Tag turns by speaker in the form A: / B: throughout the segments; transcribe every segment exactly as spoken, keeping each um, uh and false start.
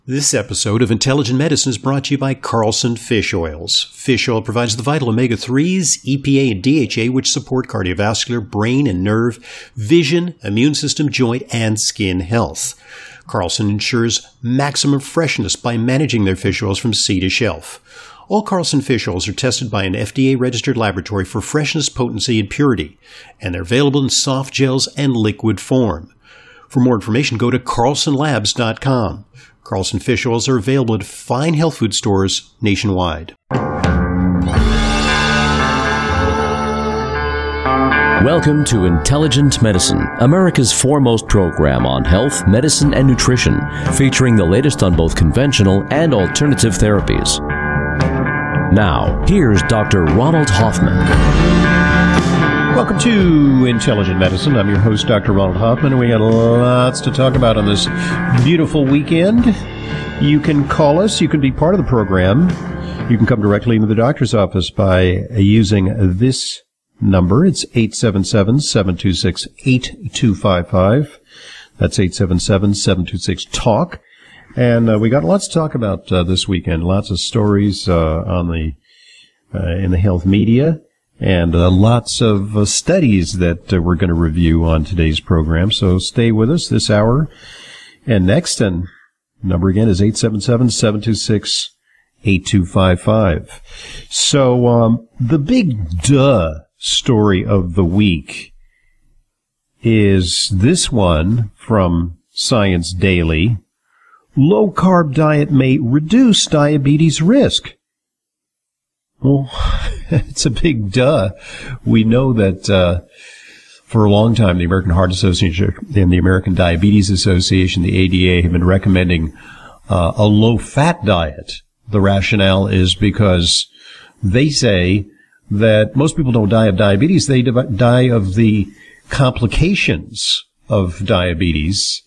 A: This episode of Intelligent Medicine is brought to you by Carlson Fish Oils. Fish oil provides the vital omega threes, E P A, and D H A, which support cardiovascular, brain and nerve, vision, immune system, joint, and skin health. Carlson ensures maximum freshness by managing their fish oils from sea to shelf. All Carlson fish oils are tested by an F D A-registered laboratory for freshness, potency, and purity, and they're available in soft gels and liquid form. For more information, go to carlson labs dot com. Carlson fish oils are available at fine health food stores nationwide.
B: Welcome to Intelligent Medicine, America's foremost program on health, medicine, and nutrition, featuring the latest on both conventional and alternative therapies. Now, here's Doctor Ronald Hoffman.
A: Welcome to Intelligent Medicine. I'm your host, Doctor Ronald Hoffman, and we got lots to talk about on this beautiful weekend. You can call us. You can be part of the program. You can come directly into the doctor's office by using this number. It's eight seven seven, seven two six, eight two five five. That's eight seven seven, seven two six, talk. And uh, we got lots to talk about uh, this weekend. Lots of stories uh, on the uh, in the health media. And uh, lots of uh, studies that uh, we're going to review on today's program. So stay with us this hour and next. And number again is eight seven seven, seven two six, eight two five five. So um, the big duh story of the week is this one from Science Daily. Low-carb diet may reduce diabetes risk. Well, it's a big duh. We know that uh, for a long time, the American Heart Association and the American Diabetes Association, the A D A, have been recommending uh, a low-fat diet. The rationale is because they say that most people don't die of diabetes. They die of the complications of diabetes,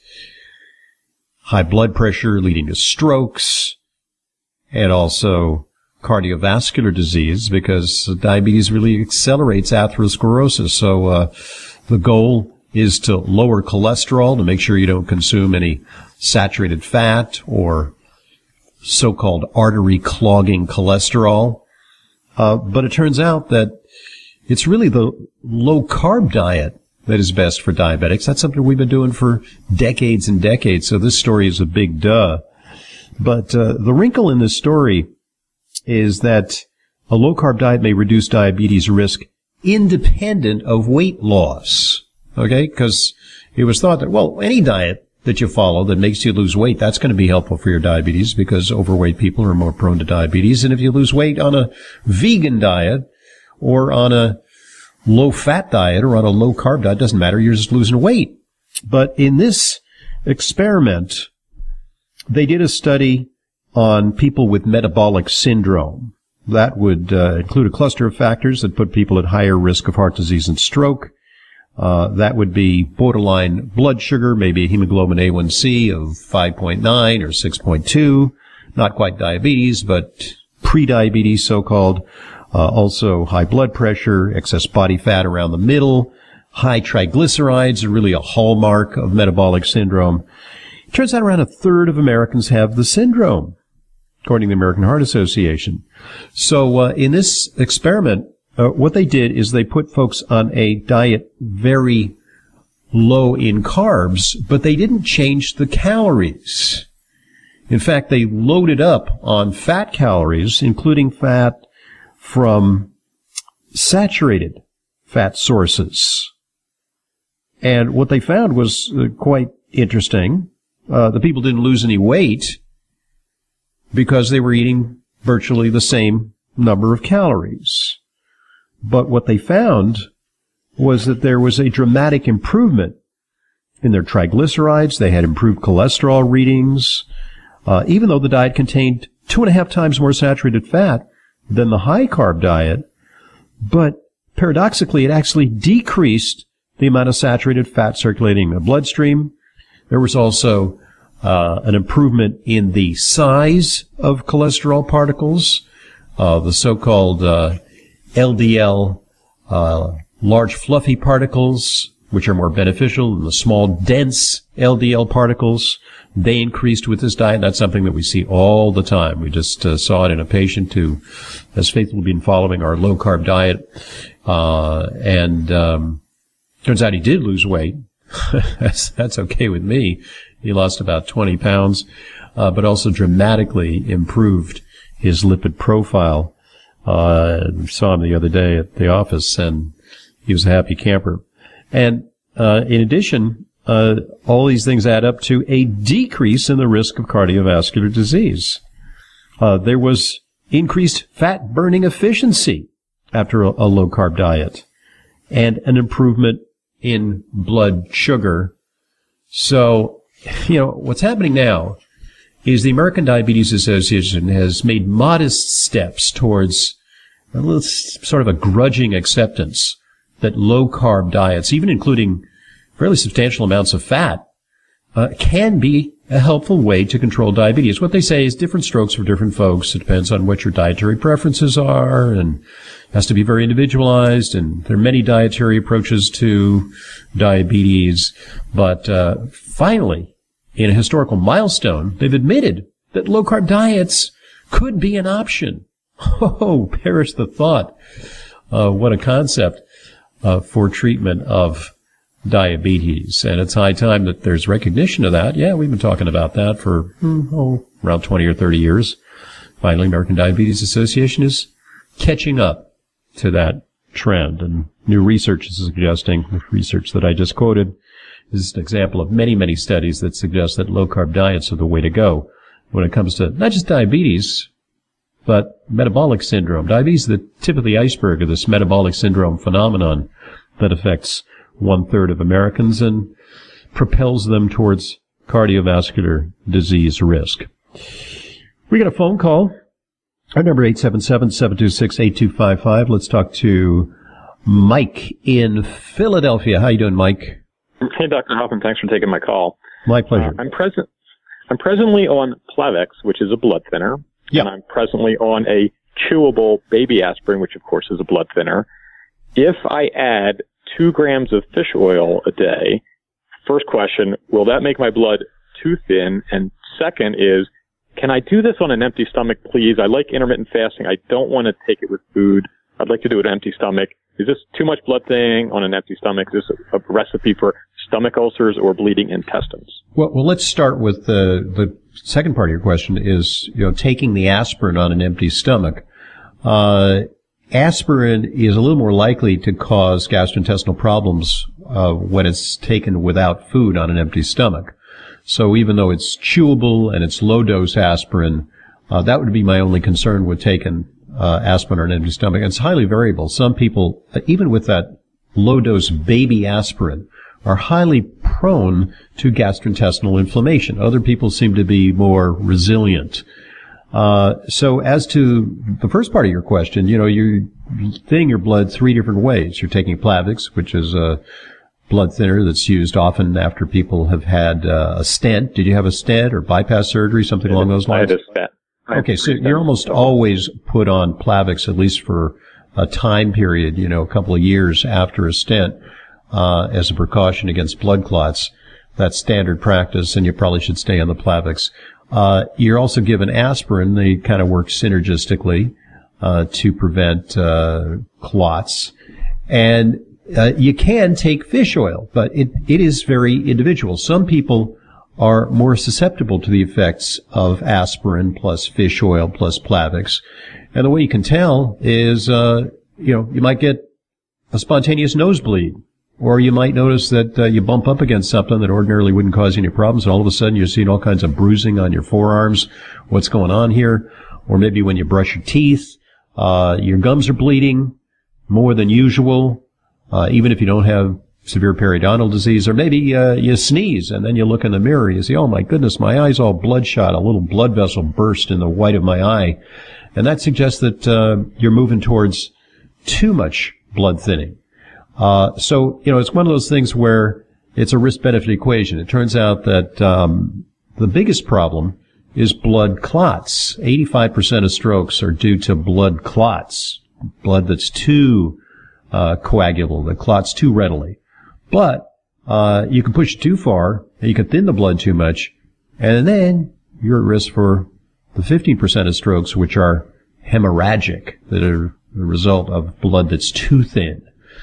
A: high blood pressure leading to strokes, and also cardiovascular disease, because diabetes really accelerates atherosclerosis. So uh, the goal is to lower cholesterol, to make sure you don't consume any saturated fat or so-called artery clogging cholesterol. Uh, but it turns out that it's really the low-carb diet that is best for diabetics. That's something we've been doing for decades and decades, so this story is a big duh. But uh, the wrinkle in this story is that a low-carb diet may reduce diabetes risk independent of weight loss, okay? Because it was thought that, well, any diet that you follow that makes you lose weight, that's going to be helpful for your diabetes, because overweight people are more prone to diabetes. And if you lose weight on a vegan diet or on a low-fat diet or on a low-carb diet, doesn't matter, you're just losing weight. But in this experiment, they did a study on people with metabolic syndrome. That would uh, include a cluster of factors that put people at higher risk of heart disease and stroke. Uh, that would be borderline blood sugar, maybe a hemoglobin A one C of five point nine or six point two. Not quite diabetes, but pre-diabetes, so-called. Uh, also high blood pressure, excess body fat around the middle. High triglycerides are really a hallmark of metabolic syndrome. It turns out around a third of Americans have the syndrome, according to the American Heart Association. So uh, in this experiment, uh, what they did is they put folks on a diet very low in carbs, but they didn't change the calories. In fact, they loaded up on fat calories, including fat from saturated fat sources. And what they found was uh, quite interesting. Uh, the people didn't lose any weight because they were eating virtually the same number of calories. But what they found was that there was a dramatic improvement in their triglycerides. They had improved cholesterol readings, uh, even though the diet contained two and a half times more saturated fat than the high-carb diet. But paradoxically, it actually decreased the amount of saturated fat circulating in the bloodstream. There was also uh, an improvement in the size of cholesterol particles, uh, the so-called uh, L D L, uh, large fluffy particles, which are more beneficial than the small, dense L D L particles. They increased with this diet. That's something that we see all the time. We just uh, saw it in a patient who has faithfully been following our low-carb diet. Uh, and um, turns out he did lose weight. that's, that's okay with me. He lost about twenty pounds, uh, but also dramatically improved his lipid profile. Uh, saw him the other day at the office, and he was a happy camper. And uh, in addition, uh, all these things add up to a decrease in the risk of cardiovascular disease. Uh, there was increased fat-burning efficiency after a, a low-carb diet, and an improvement in blood sugar. So, you know, what's happening now is the American Diabetes Association has made modest steps towards a little, sort of a grudging acceptance that low-carb diets, even including fairly substantial amounts of fat, uh, can be a helpful way to control diabetes. What they say is different strokes for different folks. It depends on what your dietary preferences are, and has to be very individualized, and there are many dietary approaches to diabetes. But uh, finally, in a historical milestone, they've admitted that low-carb diets could be an option. Oh, perish the thought. Uh, what a concept uh, for treatment of diabetes. And it's high time that there's recognition of that. Yeah, we've been talking about that for hmm, oh, around twenty or thirty years. Finally, American Diabetes Association is catching up to that trend. And new research is suggesting, the research that I just quoted, is an example of many, many studies that suggest that low-carb diets are the way to go when it comes to not just diabetes, but metabolic syndrome. Diabetes is the tip of the iceberg of this metabolic syndrome phenomenon that affects one-third of Americans and propels them towards cardiovascular disease risk. We got a phone call. Our number eight seven seven, seven two six, eight two five five. Let's talk to Mike in Philadelphia. How you doing, Mike?
C: Hey, Doctor Hoffman. Thanks for taking my call.
A: My pleasure.
C: Uh, I'm present. I'm presently on Plavix, which is a blood thinner.
A: Yeah.
C: And I'm presently on a chewable baby aspirin, which of course is a blood thinner. If I add two grams of fish oil a day, first question, will that make my blood too thin? And second is, can I do this on an empty stomach, please? I like intermittent fasting. I don't want to take it with food. I'd like to do it on an empty stomach. Is this too much blood thinning on an empty stomach? Is this a, a recipe for stomach ulcers or bleeding intestines?
A: Well, well, let's start with the the second part of your question is, you know, taking the aspirin on an empty stomach. Uh, aspirin is a little more likely to cause gastrointestinal problems uh, when it's taken without food on an empty stomach. So even though it's chewable and it's low-dose aspirin, uh, that would be my only concern with taking uh, aspirin on an empty stomach. It's highly variable. Some people, even with that low-dose baby aspirin, are highly prone to gastrointestinal inflammation. Other people seem to be more resilient. Uh, so as to the first part of your question, you know, you're thinning your blood three different ways. You're taking Plavix, which is a blood thinner that's used often after people have had uh, a stent. Did you have a stent or bypass surgery, something along those lines?
C: I had a stent.
A: Okay, so you're almost always put on Plavix, at least for a time period, you know, a couple of years after a stent, uh, as a precaution against blood clots. That's standard practice, and you probably should stay on the Plavix. Uh, you're also given aspirin. They kind of work synergistically, uh, to prevent, uh, clots. And, uh, you can take fish oil, but it, it is very individual. Some people are more susceptible to the effects of aspirin plus fish oil plus Plavix. And the way you can tell is, uh, you know, you might get a spontaneous nosebleed, or you might notice that uh, you bump up against something that ordinarily wouldn't cause you any problems, and all of a sudden you're seeing all kinds of bruising on your forearms. What's going on here? Or maybe when you brush your teeth, uh, your gums are bleeding more than usual, uh, even if you don't have severe periodontal disease. Or maybe uh, you sneeze, and then you look in the mirror and you say, oh my goodness, my eye's all bloodshot, a little blood vessel burst in the white of my eye. And that suggests that uh, you're moving towards too much blood thinning. Uh, so, you know, it's one of those things where it's a risk-benefit equation. It turns out that um, the biggest problem is blood clots. eighty-five percent of strokes are due to blood clots, blood that's too uh, coagulable, that clots too readily. But uh, you can push it too far, and you can thin the blood too much, and then you're at risk for the fifteen percent of strokes, which are hemorrhagic, that are the result of blood that's too thin.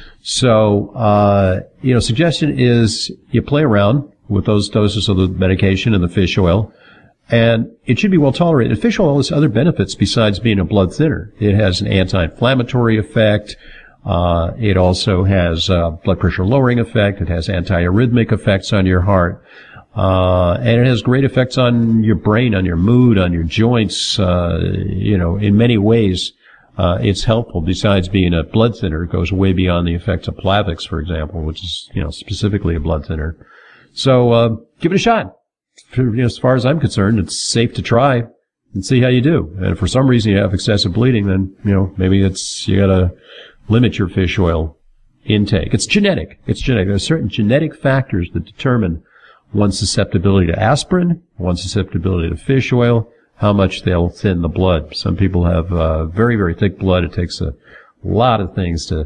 A: So, uh, you know, suggestion is you play around with those doses of the medication and the fish oil, and it should be well tolerated. Fish oil has other benefits besides being a blood thinner. It has an anti-inflammatory effect. Uh, it also has a blood pressure lowering effect. It has antiarrhythmic effects on your heart. Uh, and it has great effects on your brain, on your mood, on your joints. Uh, you know, in many ways, uh, it's helpful. Besides being a blood thinner, it goes way beyond the effects of Plavix, for example, which is, you know, specifically a blood thinner. So, uh, give it a shot. For, you know, as far as I'm concerned, it's safe to try and see how you do. And if for some reason you have excessive bleeding, then, you know, maybe it's, you gotta limit your fish oil intake. It's genetic. It's genetic. There are certain genetic factors that determine one's susceptibility to aspirin, one's susceptibility to fish oil, how much they'll thin the blood. Some people have uh, very, very thick blood. It takes a lot of things to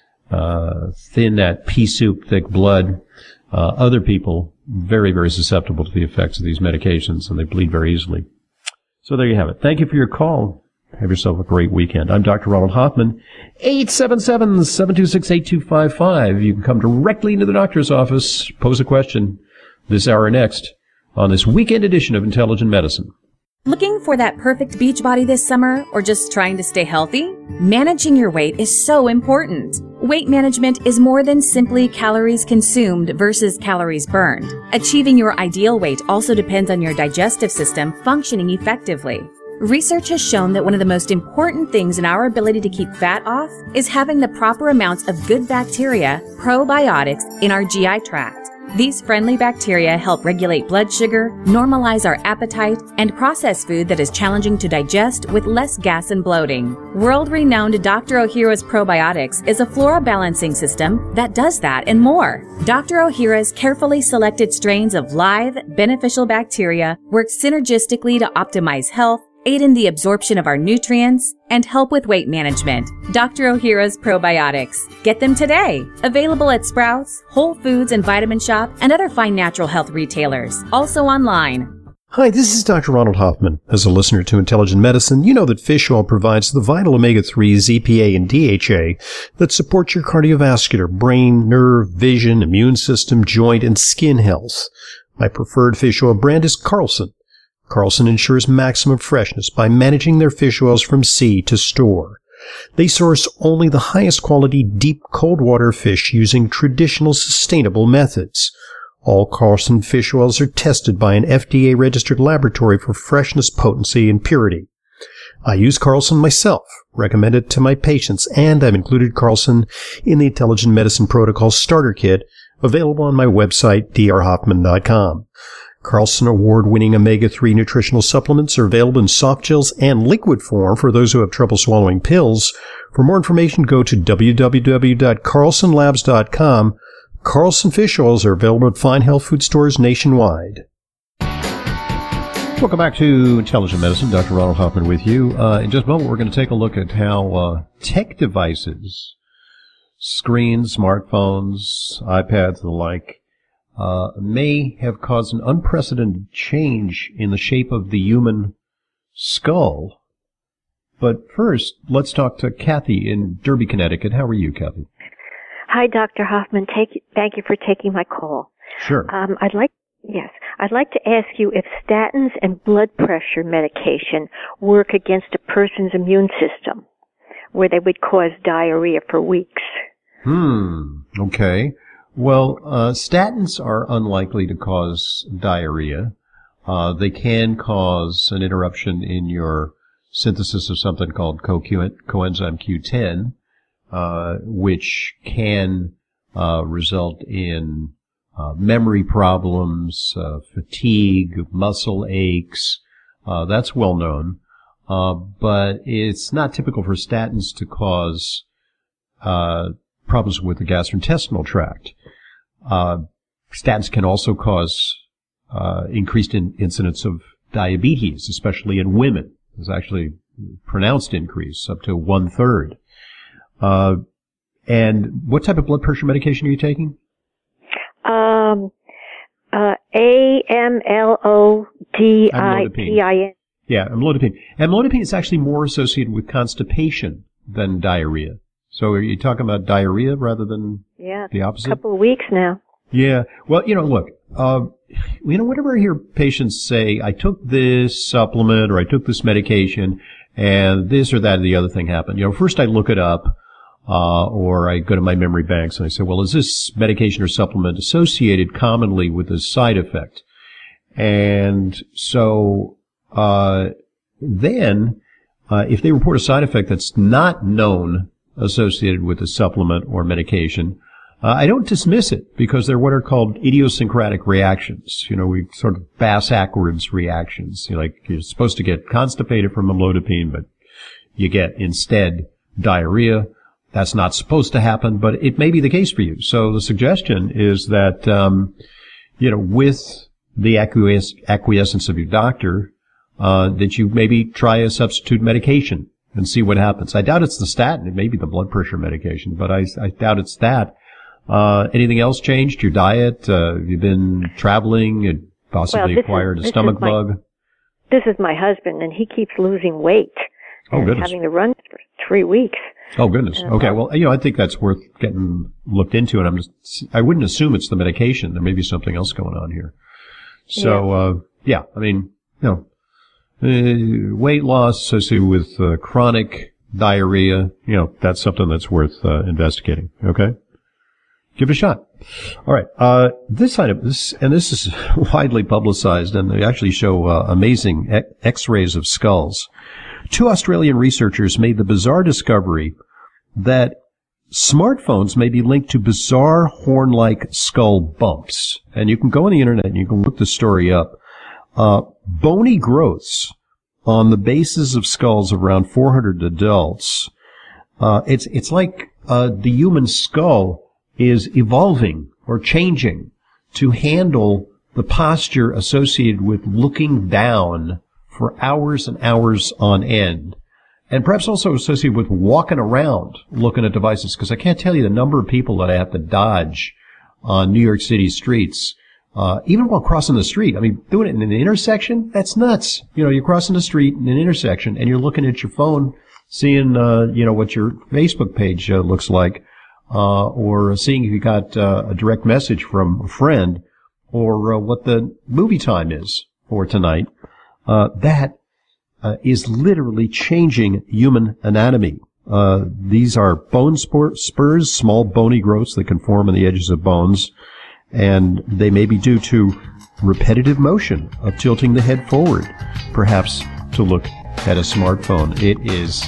A: uh, thin that pea soup thick blood. Uh, other people, very, very susceptible to the effects of these medications, and they bleed very easily. So there you have it. Thank you for your call. Have yourself a great weekend. I'm Doctor Ronald Hoffman, eight seven seven, seven two six, eight two five five. You can come directly into the doctor's office, pose a question this hour next on this weekend edition of Intelligent Medicine.
D: Looking for that perfect beach body this summer, or just trying to stay healthy? Managing your weight is so important. Weight management is more than simply calories consumed versus calories burned. Achieving your ideal weight also depends on your digestive system functioning effectively. Research has shown that one of the most important things in our ability to keep fat off is having the proper amounts of good bacteria, probiotics, in our G I tract. These friendly bacteria help regulate blood sugar, normalize our appetite, and process food that is challenging to digest with less gas and bloating. World-renowned Doctor Ohhira's Probiotics is a flora balancing system that does that and more. Doctor Ohhira's carefully selected strains of live, beneficial bacteria work synergistically to optimize health, aid in the absorption of our nutrients, and help with weight management. Doctor Ohhira's Probiotics. Get them today. Available at Sprouts, Whole Foods and Vitamin Shop, and other fine natural health retailers. Also online.
A: Hi, this is Doctor Ronald Hoffman. As a listener to Intelligent Medicine, you know that fish oil provides the vital omega threes, E P A, and D H A that support your cardiovascular, brain, nerve, vision, immune system, joint, and skin health. My preferred fish oil brand is Carlson. Carlson ensures maximum freshness by managing their fish oils from sea to store. They source only the highest quality deep cold water fish using traditional sustainable methods. All Carlson fish oils are tested by an F D A-registered laboratory for freshness, potency, and purity. I use Carlson myself, recommend it to my patients, and I've included Carlson in the Intelligent Medicine Protocol Starter Kit, available on my website, d r hoffman dot com. Carlson award-winning omega three nutritional supplements are available in soft gels and liquid form for those who have trouble swallowing pills. For more information, go to w w w dot carlson labs dot com. Carlson fish oils are available at fine health food stores nationwide. Welcome back to Intelligent Medicine. Doctor Ronald Hoffman with you. Uh, in just a moment, we're going to take a look at how uh, tech devices, screens, smartphones, iPads, and the like, Uh, may have caused an unprecedented change in the shape of the human skull. But first, let's talk to Kathy in Derby, Connecticut. How are you, Kathy?
E: Hi, Doctor Hoffman. Take, thank you for taking my call.
A: Sure.
E: Um, I'd like, yes, I'd like to ask you if statins and blood pressure medication work against a person's immune system, where they would cause diarrhea for weeks.
A: Hmm. Okay. Well, uh, statins are unlikely to cause diarrhea. Uh, they can cause an interruption in your synthesis of something called coenzyme Q ten, uh, which can uh, result in uh, memory problems, uh, fatigue, muscle aches. Uh, that's well known. Uh, but it's not typical for statins to cause uh, problems with the gastrointestinal tract. Uh, statins can also cause uh, increased in incidence of diabetes, especially in women. There's actually pronounced increase, up to one-third. Uh, and what type of blood pressure medication are you taking?
E: Um, uh, A M L O D I P I N.
A: Yeah, amlodipine. Amlodipine is actually more associated with constipation than diarrhea. So are you talking about diarrhea rather than
E: yeah,
A: the opposite?
E: A couple of weeks now.
A: Yeah. Well, you know, look, uh, you know, whenever I hear patients say, I took this supplement or I took this medication and this or that or the other thing happened, you know, first I look it up, uh, or I go to my memory banks and I say, well, is this medication or supplement associated commonly with this side effect? And so, uh, then, uh, if they report a side effect that's not known associated with the supplement or medication, uh, I don't dismiss it because they're what are called idiosyncratic reactions. You know, we sort of bass-ackwards reactions. You know, like you're supposed to get constipated from amlodipine, but you get instead diarrhea. That's not supposed to happen, but it may be the case for you. So the suggestion is that, um, you know, with the acquiesce- acquiescence of your doctor, uh, that you maybe try a substitute medication and see what happens. I doubt it's the statin. It may be the blood pressure medication, but I, I doubt it's that. Uh, anything else changed? Your diet? Uh, have you been traveling and possibly
E: well,
A: acquired
E: is,
A: a stomach
E: my,
A: bug?
E: This is my husband, and he keeps losing weight.
A: Oh,
E: and
A: goodness.
E: Having to run for three weeks.
A: Oh, goodness.
E: Uh,
A: okay. Well, you know, I think that's worth getting looked into, and I'm just, I wouldn't assume it's the medication. There may be something else going on here. So, yeah, uh, yeah I mean, you know, uh, weight loss associated with uh, chronic diarrhea, you know, that's something that's worth uh, investigating. Okay? Give it a shot. All right. Uh, this item, this, and this is widely publicized, and they actually show uh, amazing x-rays of skulls. Two Australian researchers made the bizarre discovery that smartphones may be linked to bizarre horn-like skull bumps. And you can go on the internet and you can look the story up. Uh, bony growths on the bases of skulls of around four hundred adults. Uh, it's, it's like, uh, the human skull is evolving or changing to handle the posture associated with looking down for hours and hours on end, and perhaps also associated with walking around looking at devices, because I can't tell you the number of people that I have to dodge on New York City streets, uh, even while crossing the street. I mean, doing it in an intersection, that's nuts. You know, you're crossing the street in an intersection and you're looking at your phone, seeing, uh, you know, what your Facebook page uh, looks like, uh, or seeing if you got uh, a direct message from a friend, or uh, what the movie time is for tonight. Uh, that uh, is literally changing human anatomy. Uh, these are bone spurs, small bony growths that can form on the edges of bones, and they may be due to repetitive motion of tilting the head forward, perhaps to look at a smartphone. It is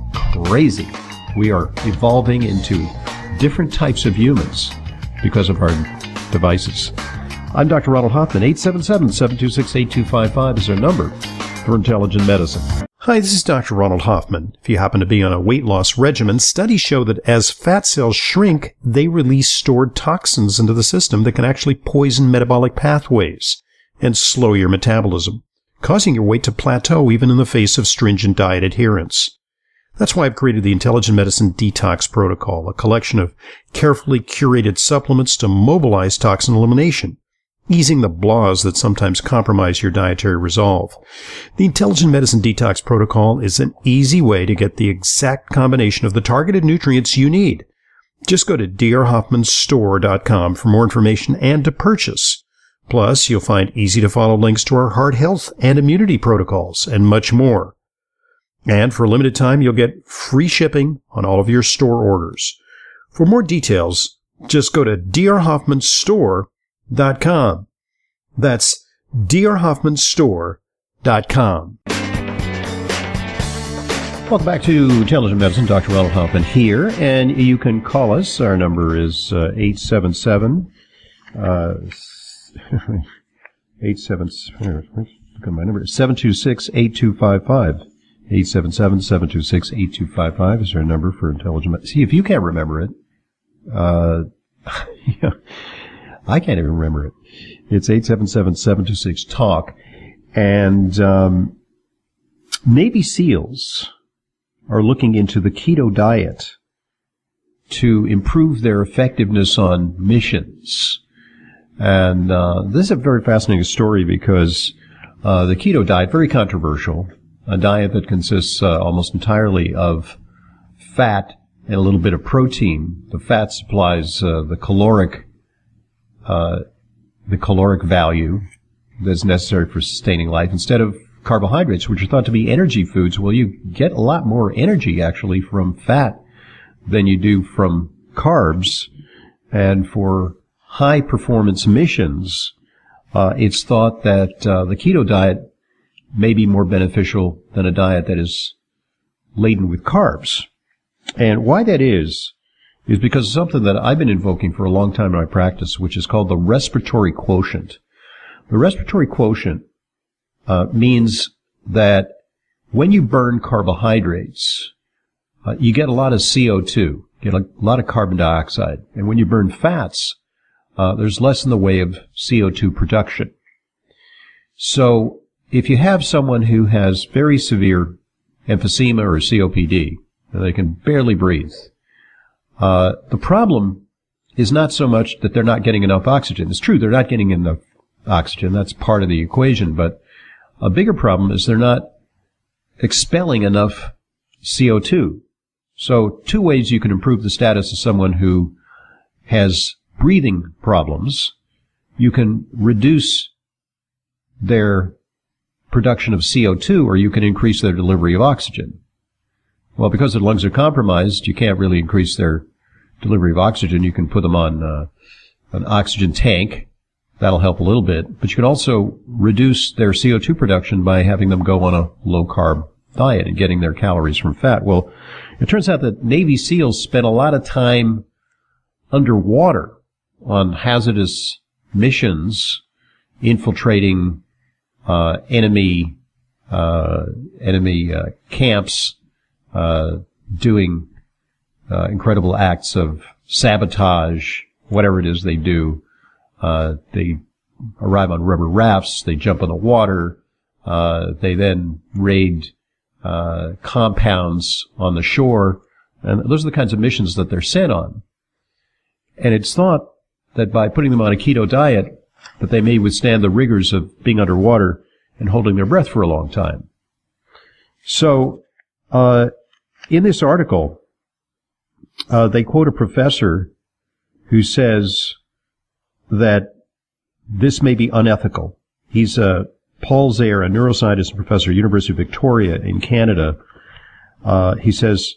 A: crazy. We are evolving into different types of humans because of our devices. I'm Doctor Ronald Hoffman. eight seven seven, seven two six, eight two five five is our number for Intelligent Medicine. Hi, this is Doctor Ronald Hoffman. If you happen to be on a weight loss regimen, studies show that as fat cells shrink, they release stored toxins into the system that can actually poison metabolic pathways and slow your metabolism, causing your weight to plateau even in the face of stringent diet adherence. That's why I've created the Intelligent Medicine Detox Protocol, a collection of carefully curated supplements to mobilize toxin elimination, easing the blahs that sometimes compromise your dietary resolve. The Intelligent Medicine Detox Protocol is an easy way to get the exact combination of the targeted nutrients you need. Just go to d r hoffman store dot com for more information and to purchase. Plus, you'll find easy-to-follow links to our heart health and immunity protocols and much more. And for a limited time, you'll get free shipping on all of your store orders. For more details, just go to d r hoffman store dot com. That's d r hoffman store dot com. Welcome back to Intelligent Medicine. Doctor Ronald Hoffman here, and you can call us. Our number is uh, eight seven seven, uh, eight seven, look at my number, seven two six, eight two five five. eight seven seven, seven two six, eight two five five is our number for Intelligent Medicine. See, if you can't remember it, uh, yeah, I can't even remember it. It's eight seven seven, seven two six, talk. And um, Navy SEALs are looking into the keto diet to improve their effectiveness on missions. And uh, this is a very fascinating story because uh, the keto diet, very controversial, a diet that consists uh, almost entirely of fat and a little bit of protein. The fat supplies uh, the caloric uh, the caloric value that's necessary for sustaining life instead of carbohydrates, which are thought to be energy foods. Well, you get a lot more energy actually from fat than you do from carbs. And for high performance missions, uh, it's thought that uh, the keto diet may be more beneficial than a diet that is laden with carbs. And why that is, is because of something that I've been invoking for a long time in my practice, which is called the respiratory quotient. The respiratory quotient uh, means that when you burn carbohydrates, uh, you get a lot of C O two, you get a lot of carbon dioxide. And when you burn fats, uh, there's less in the way of C O two production. So if you have someone who has very severe emphysema or C O P D, and they can barely breathe, uh, the problem is not so much that they're not getting enough oxygen. It's true, they're not getting enough oxygen. That's part of the equation. But a bigger problem is they're not expelling enough C O two. So two ways you can improve the status of someone who has breathing problems. You can reduce their production of C O two, or you can increase their delivery of oxygen. Well, because their lungs are compromised, you can't really increase their delivery of oxygen. You can put them on uh, an oxygen tank. That'll help a little bit. But you can also reduce their C O two production by having them go on a low-carb diet and getting their calories from fat. Well, it turns out that Navy SEALs spend a lot of time underwater on hazardous missions, infiltrating uh, enemy uh, enemy uh, camps, uh, doing uh, incredible acts of sabotage, whatever it is they do. Uh, they arrive on rubber rafts, they jump in the water, uh, they then raid uh, compounds on the shore, and those are the kinds of missions that they're sent on. And it's thought that by putting them on a keto diet, that they may withstand the rigors of being underwater and holding their breath for a long time. So, uh, in this article, uh, they quote a professor who says that this may be unethical. He's uh, Paul Zare, a neuroscientist and professor at University of Victoria in Canada. Uh, he says,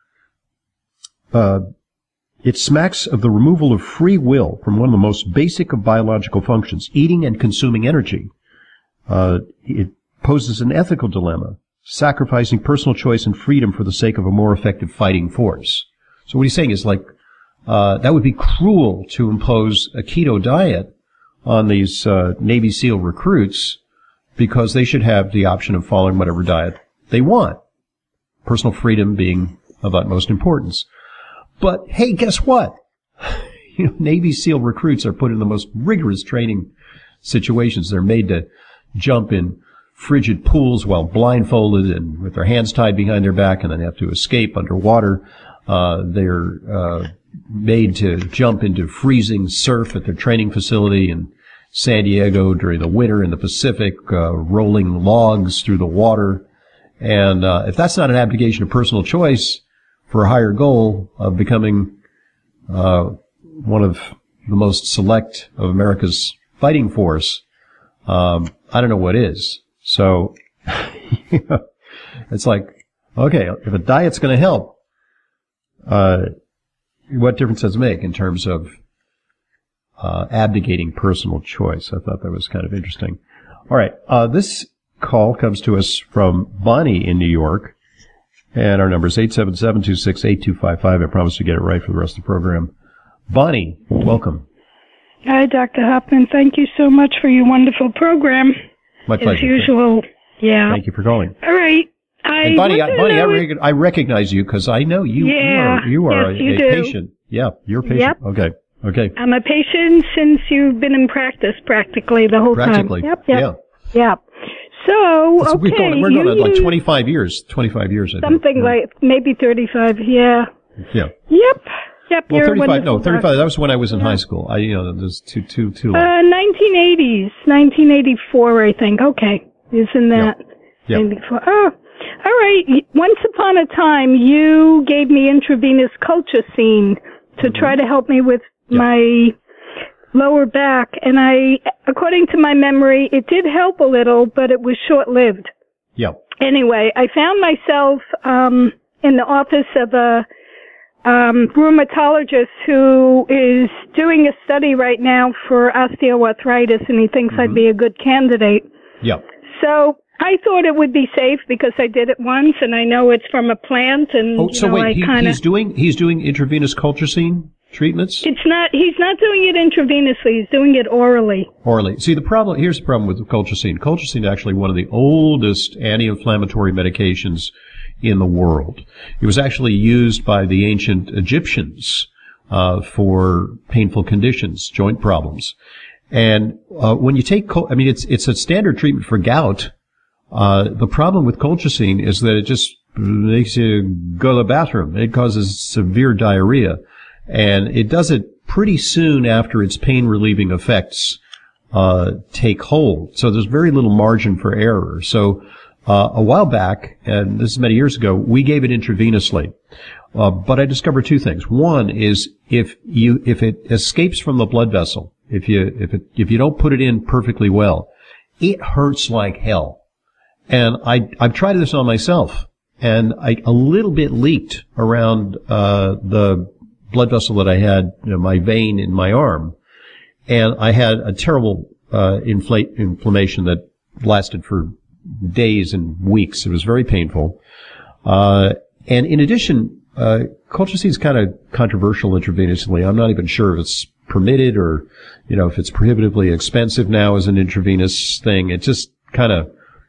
A: uh, it smacks of the removal of free will from one of the most basic of biological functions, eating and consuming energy. Uh, it poses an ethical dilemma, sacrificing personal choice and freedom for the sake of a more effective fighting force. So what he's saying is, like, uh, that would be cruel to impose a keto diet on these uh, Navy SEAL recruits, because they should have the option of following whatever diet they want, personal freedom being of utmost importance. But hey, guess what? You know, Navy SEAL recruits are put in the most rigorous training situations. They're made to jump in frigid pools while blindfolded and with their hands tied behind their back, and then have to escape underwater. Uh, they're uh, made to jump into freezing surf at their training facility in San Diego during the winter in the Pacific, uh, rolling logs through the water. And uh, if that's not an abdication of personal choice for a higher goal of becoming uh, one of the most select of America's fighting force, um, I don't know what is. So you know, it's like, okay, if a diet's going to help, uh, what difference does it make in terms of uh, abdicating personal choice? I thought that was kind of interesting. All right, uh, this call comes to us from Bonnie in New York, and our number is eight seven seven, two six, eight two five five. I promise to get it right for the rest of the program. Bonnie, welcome.
F: Hi, Doctor Hoffman. Thank you so much for your wonderful program.
A: My pleasure.
F: As usual, yeah.
A: Thank you for calling.
F: All right. I
A: and Bonnie, I, Bonnie, I,
F: rec-
A: rec- I recognize you because I know you.
F: Yeah,
A: you are, you are
F: yes,
A: a,
F: you
A: a
F: do.
A: patient. Yeah, you're a patient.
F: Yep.
A: Okay. Okay.
F: I'm a patient since you've been in practice practically the whole
A: Practically.
F: time. Yep, yep,
A: Yeah.
F: yep. So,
A: That's,
F: okay.
A: we're going, we're going
F: you
A: on like
F: use
A: twenty-five years. twenty-five years, I think.
F: something
A: Yeah.
F: like maybe thirty-five, yeah.
A: Yeah.
F: Yep. Yep,
A: Well,
F: you're
A: thirty-five.
F: wonderful,
A: No, thirty-five.
F: doctor.
A: That was when I was in
F: Yeah.
A: high school. I, you know, there's too, too, too long.
F: Uh, nineteen eighties, nineteen eighty-four, I think. Okay, isn't that
A: Yep.
F: eighty-four? Oh, all right. Once upon a time, you gave me intravenous colchicine to
A: Mm-hmm.
F: try to help me with
A: Yep.
F: my lower back, and I, according to my memory, it did help a little, but it was short-lived.
A: Yeah.
F: Anyway, I found myself um, in the office of a um, rheumatologist who is doing a study right now for osteoarthritis, and he thinks
A: Mm-hmm.
F: I'd be a good candidate.
A: Yeah.
F: So I thought it would be safe because I did it once, and I know it's from a plant, and
A: Oh,
F: you
A: so
F: know,
A: wait,
F: I
A: he,
F: kind of.
A: he's doing he's doing intravenous colchicine treatments
F: It's not. He's not doing it intravenously. He's doing it orally.
A: orally. See, the problem here's the problem with colchicine. Colchicine is actually one of the oldest anti-inflammatory medications in the world. It was actually used by the ancient Egyptians uh, for painful conditions, joint problems. And uh, when you take, col- I mean, it's it's a standard treatment for gout. Uh, the problem with colchicine is that it just makes you go to the bathroom. It causes severe diarrhea, and it does it pretty soon after its pain-relieving effects uh, take hold. So there's very little margin for error. So uh, a while back, and this is many years ago, we gave it intravenously. Uh, but I discovered two things. One is if you if it escapes from the blood vessel, if you if it if you don't put it in perfectly well, it hurts like hell. And I I've tried this on myself, and I a little bit leaked around uh the blood vessel that I had, you know, my vein in my arm, and I had a terrible uh inflate inflammation that lasted for days and weeks. It was very painful. Uh and in addition, uh colchicine is kind of controversial intravenously. I'm not even sure if it's permitted or, you know, if it's prohibitively expensive now as an intravenous thing. It just kind of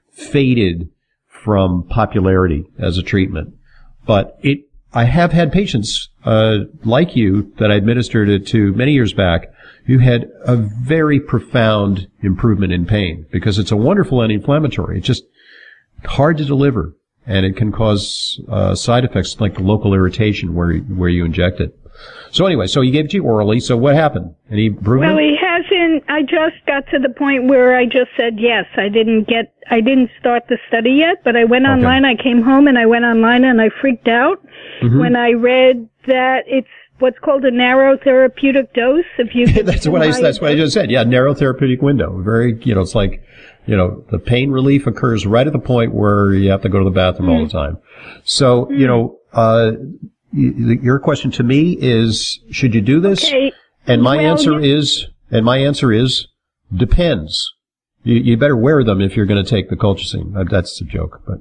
A: faded from popularity as a treatment. But it, I have had patients, uh, like you that I administered it to many years back who had a very profound improvement in pain because it's a wonderful anti-inflammatory. It's just hard to deliver, and it can cause uh, side effects like local irritation where where you inject it. So anyway, so he gave it to you orally. So what happened? Any improvement?
F: Well, he hasn't. I just got to the point where I just said yes. I didn't get. I didn't start the study yet, but I went
A: Okay.
F: online. I came home and I went online and I freaked out
A: Mm-hmm.
F: when I read that it's what's called a narrow therapeutic dose. If you could
A: that's what I that's what I just said. Yeah, narrow therapeutic window. Very, you know, it's like, you know, the pain relief occurs right at the point where you have to go to the bathroom
F: Mm.
A: all the time. So, you know, uh, y- your question to me is, should you do this?
F: Okay.
A: And my
F: Well,
A: answer
F: you-
A: is, and my answer is, depends. You, you better wear them if you're going to take the colchicine. Uh, That's a joke, but.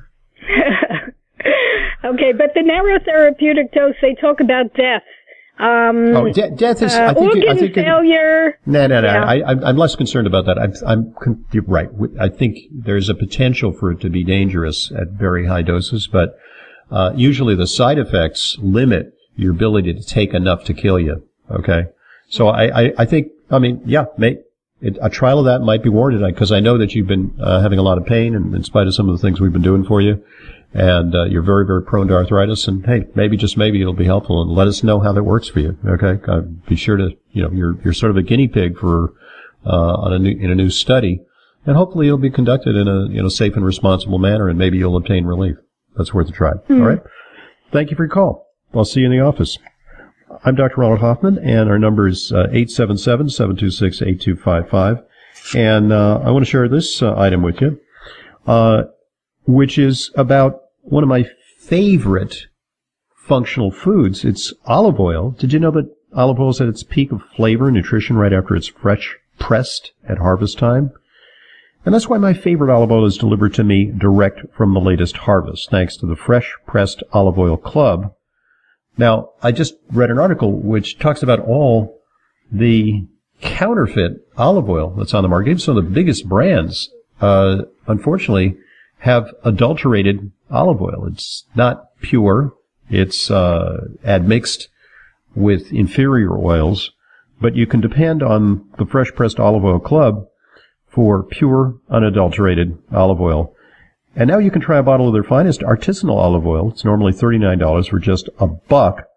F: Okay, but the narrow therapeutic dose, they talk about death. Um,
A: Oh, de- death is,
F: uh,
A: I think,
F: organ
A: I think it-
F: failure.
A: No, no, no.
F: Yeah.
A: I, I'm, I'm less concerned about that. I'm, I'm, con- you're right. I think there's a potential for it to be dangerous at very high doses, but uh, usually the side effects limit your ability to take enough to kill you. Okay, so I, I, I think, I mean, yeah, may, it, a trial of that might be warranted because I know that you've been uh, having a lot of pain, and in spite of some of the things we've been doing for you, and uh, you're very, very prone to arthritis. And hey, maybe just maybe it'll be helpful, and let us know how that works for you. Okay, uh, be sure to, you know, you're you're sort of a guinea pig for uh, on a new in a new study, and hopefully it'll be conducted in a you know safe and responsible manner, and maybe you'll obtain relief. That's worth a try.
F: Hmm.
A: All right. Thank you for your call. I'll see you in the office. I'm Doctor Ronald Hoffman, and our number is uh, eight seven seven, seven two six, eight two five five. And uh, I want to share this uh, item with you, uh, which is about one of my favorite functional foods. It's olive oil. Did you know that olive oil is at its peak of flavor and nutrition right after it's fresh pressed at harvest time? And that's why my favorite olive oil is delivered to me direct from the latest harvest, thanks to the Fresh Pressed Olive Oil Club. Now, I just read an article which talks about all the counterfeit olive oil that's on the market. Even some of the biggest brands, uh, unfortunately, have adulterated olive oil. It's not pure. It's uh, admixed with inferior oils. But you can depend on the Fresh Pressed Olive Oil Club for pure, unadulterated olive oil. And now you can try a bottle of their finest artisanal olive oil. It's normally thirty-nine dollars for just a buck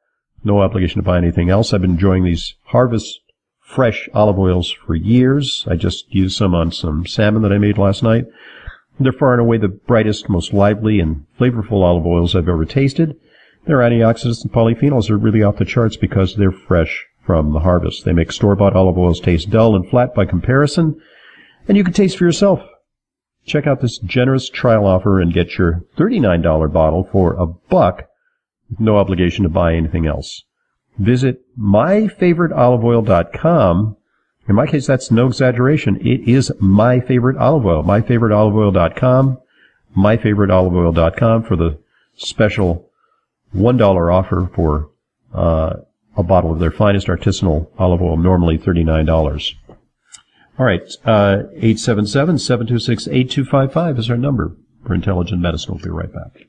A: No obligation to buy anything else. I've been enjoying these Harvest Fresh olive oils for years. I just used some on some salmon that I made last night. They're far and away the brightest, most lively, and flavorful olive oils I've ever tasted. Their antioxidants and polyphenols are really off the charts because they're fresh from the harvest. They make store-bought olive oils taste dull and flat by comparison, and you can taste for yourself. Check out this generous trial offer and get your thirty-nine dollars bottle for a buck with no obligation to buy anything else. Visit my favorite olive oil dot com. In my case, that's no exaggeration. It is my favorite olive oil. my favorite olive oil dot com. my favorite olive oil dot com for the special one dollar offer for uh, a bottle of their finest artisanal olive oil, normally thirty-nine dollars. All right, uh, eight seven seven, seven two six, eight two five five is our number for Intelligent Medicine. We'll be right back.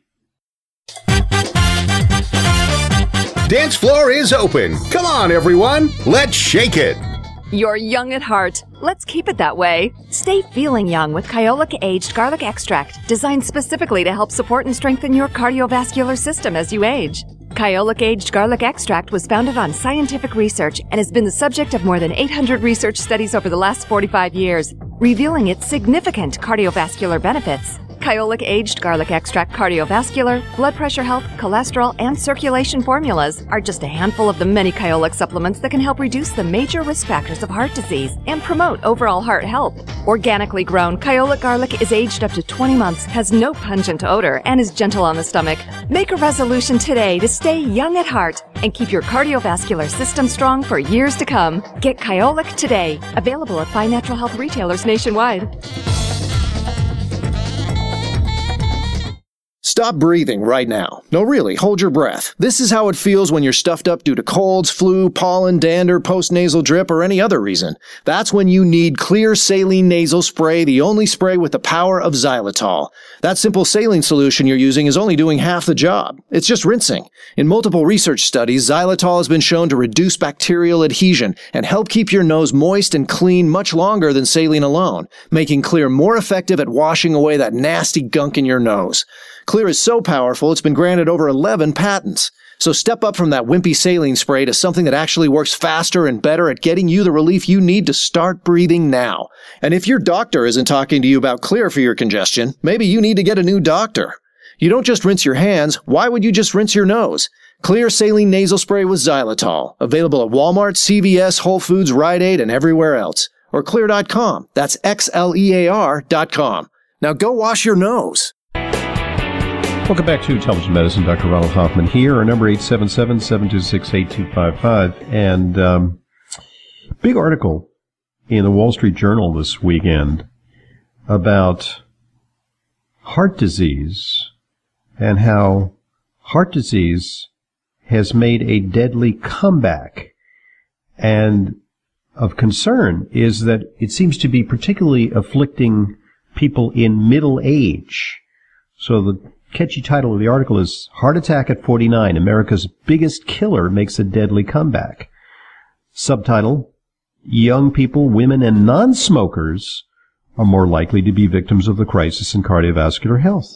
G: Dance floor is open. Come on, everyone. Let's shake it.
H: You're young at heart. Let's keep it that way. Stay feeling young with Kyolic Aged Garlic Extract, designed specifically to help support and strengthen your cardiovascular system as you age. Kyolic Aged Garlic Extract was founded on scientific research and has been the subject of more than eight hundred research studies over the last forty-five years, revealing its significant cardiovascular benefits. Kyolic Aged Garlic Extract cardiovascular, blood pressure health, cholesterol, and circulation formulas are just a handful of the many Kyolic supplements that can help reduce the major risk factors of heart disease and promote overall heart health. Organically grown, Kyolic garlic is aged up to twenty months, has no pungent odor, and is gentle on the stomach. Make a resolution today to stay young at heart and keep your cardiovascular system strong for years to come. Get Kyolic today. Available at fine natural health retailers nationwide.
I: Stop breathing right now. No, really, hold your breath. This is how it feels when you're stuffed up due to colds, flu, pollen, dander, postnasal drip, or any other reason. That's when you need Clear Saline Nasal Spray, the only spray with the power of xylitol. That simple saline solution you're using is only doing half the job. It's just rinsing. In multiple research studies, xylitol has been shown to reduce bacterial adhesion and help keep your nose moist and clean much longer than saline alone, making Clear more effective at washing away that nasty gunk in your nose. Clear is so powerful, it's been granted over eleven patents. So step up from that wimpy saline spray to something that actually works faster and better at getting you the relief you need to start breathing now. And if your doctor isn't talking to you about Clear for your congestion, maybe you need to get a new doctor. You don't just rinse your hands. Why would you just rinse your nose? Clear Saline Nasal Spray with xylitol. Available at Walmart, C V S, Whole Foods, Rite Aid, and everywhere else. Or clear dot com. That's X L E A R dot com. Now go wash your nose.
A: Welcome back to Intelligent Medicine. Doctor Ronald Hoffman here. Our number eight seven seven, seven two six, eight two five five. And um, big article in the Wall Street Journal this weekend about heart disease and how heart disease has made a deadly comeback. And of concern is that it seems to be particularly afflicting people in middle age. So the catchy title of the article is Heart Attack at forty-nine, America's Biggest Killer Makes a Deadly Comeback. Subtitle, Young people, women, and non-smokers are more likely to be victims of the crisis in cardiovascular health,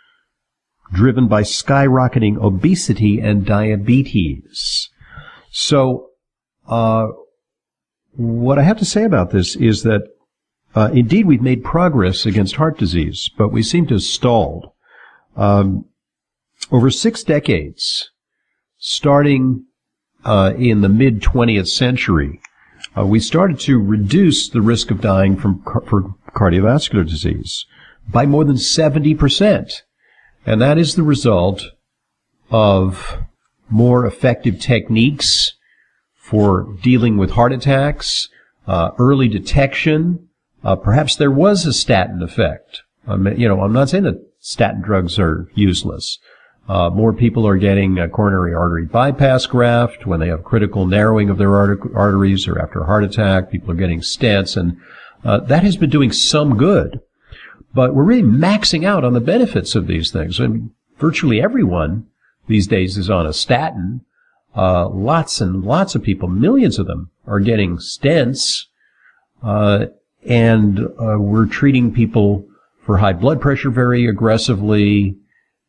A: driven by skyrocketing obesity and diabetes. So, uh, what I have to say about this is that, uh, indeed we've made progress against heart disease, but we seem to have stalled. Um, over six decades, starting uh, in the mid-twentieth century, uh, we started to reduce the risk of dying from car- for cardiovascular disease by more than seventy percent. And that is the result of more effective techniques for dealing with heart attacks, uh, early detection. Uh, perhaps there was a statin effect. Um, you know, I'm not saying that statin drugs are useless. Uh, more people are getting a coronary artery bypass graft when they have critical narrowing of their art- arteries or after a heart attack. People are getting stents, and uh, that has been doing some good. But we're really maxing out on the benefits of these things. I mean, virtually everyone these days is on a statin. Uh, lots and lots of people, millions of them, are getting stents, uh, and uh, we're treating people for high blood pressure very aggressively,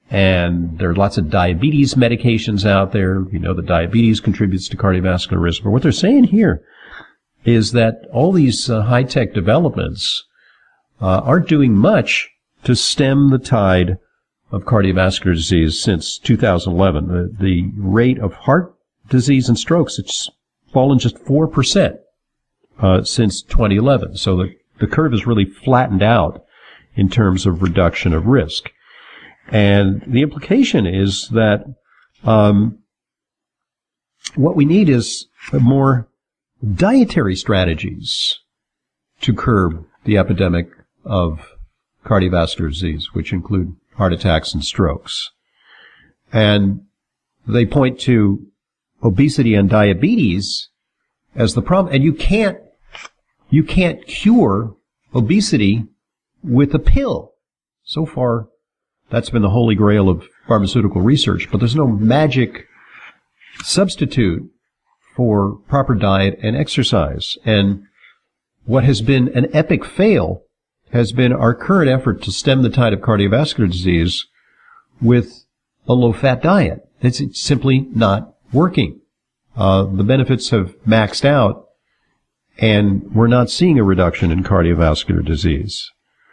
A: And there are lots of diabetes medications out there. You know that diabetes contributes to cardiovascular risk. But what they're saying here is that all these uh, high-tech developments uh, aren't doing much to stem the tide of cardiovascular disease since two thousand eleven. The, the rate of heart disease and strokes, it's fallen just four percent uh, since twenty eleven. So the, the curve is really flattened out in terms of reduction of risk. And the implication is that um, what we need is more dietary strategies to curb the epidemic of cardiovascular disease, which include heart attacks and strokes. And they point to obesity and diabetes as the problem. And you can't, you can't cure obesity with a pill. So far, that's been the holy grail of pharmaceutical research, but there's no magic substitute for proper diet and exercise. And what has been an epic fail has been our current effort to stem the tide of cardiovascular disease with a low-fat diet. It's, it's simply not working. Uh, the benefits have maxed out, and we're not seeing a reduction in cardiovascular disease.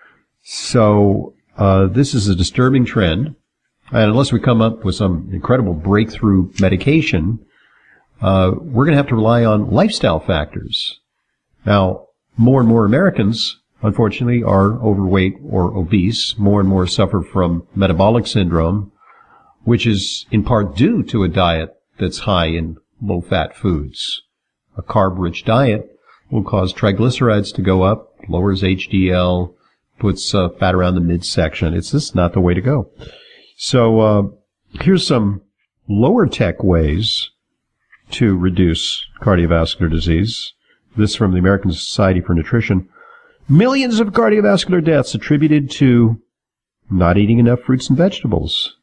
A: So uh, this is a disturbing trend, and unless we come up with some incredible breakthrough medication, uh, we're going to have to rely on lifestyle factors. Now, more and more Americans, unfortunately, are overweight or obese. More and more suffer from metabolic syndrome, which is in part due to a diet that's high in low-fat foods. A carb-rich diet will cause triglycerides to go up, lowers H D L, puts uh, fat around the midsection. It's just not the way to go. So uh, here's some lower-tech ways to reduce cardiovascular disease. This from the American Society for Nutrition. Millions of cardiovascular deaths attributed to not eating enough fruits and vegetables.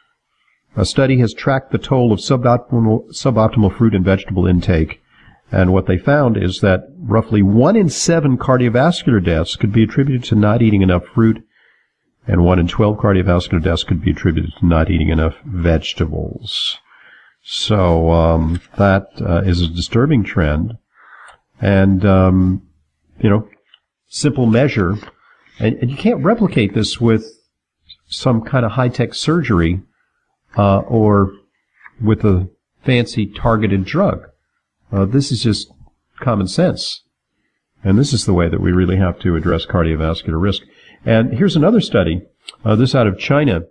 A: A study has tracked the toll of suboptimal, suboptimal fruit and vegetable intake, and what they found is that roughly one in seven cardiovascular deaths could be attributed to not eating enough fruit, and one in twelve cardiovascular deaths could be attributed to not eating enough vegetables. So um, that uh, is a disturbing trend, and um, you know, simple measure, and, and you can't replicate this with some kind of high-tech surgery uh, or with a fancy targeted drug. Uh, this is just common sense, and this is the way that we really have to address cardiovascular risk. And here's another study, uh, this out of China.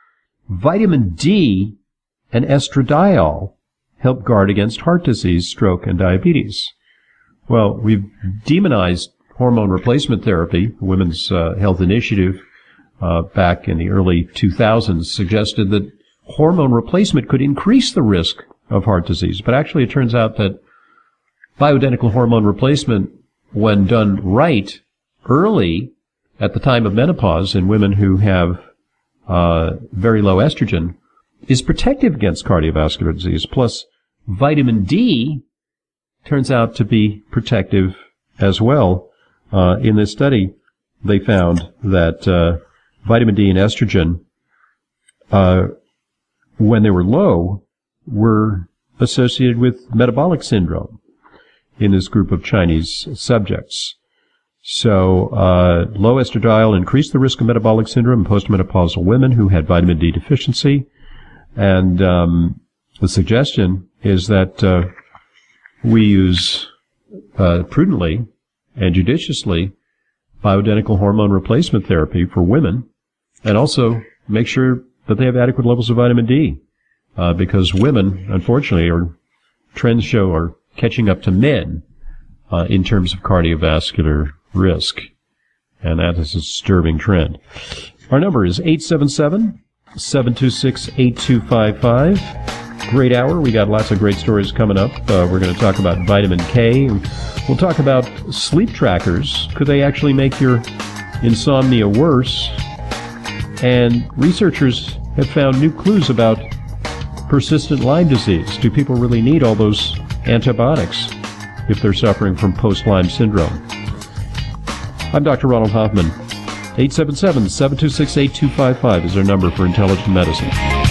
A: Vitamin D and estradiol help guard against heart disease, stroke, and diabetes. Well, we've demonized hormone replacement therapy. The Women's uh, Health Initiative uh, back in the early two thousands suggested that hormone replacement could increase the risk of heart disease. But actually it turns out that bioidentical hormone replacement, when done right early at the time of menopause in women who have uh, very low estrogen, is protective against cardiovascular disease. Plus, vitamin D turns out to be protective as well. Uh, in this study, they found that uh, vitamin D and estrogen, uh, when they were low, were associated with metabolic syndrome in this group of Chinese subjects. So uh, low estradiol increased the risk of metabolic syndrome in postmenopausal women who had vitamin D deficiency. And um, the suggestion is that uh, we use uh, prudently and judiciously bioidentical hormone replacement therapy for women, and also make sure that they have adequate levels of vitamin D, uh, because women, unfortunately, are trends show are catching up to men uh, in terms of cardiovascular risk, and that is a disturbing trend. Our number is eight seven seven, seven two six, eight two five five. Great hour. We got lots of great stories coming up. Uh, we're going to talk about vitamin K. We'll talk about sleep trackers. Could they actually make your insomnia worse? And researchers have found new clues about persistent Lyme disease. Do people really need all those antibiotics if they're suffering from post-Lyme syndrome? I'm Doctor Ronald Hoffman, eight seven seven, seven two six, eight two five five is our number for Intelligent Medicine.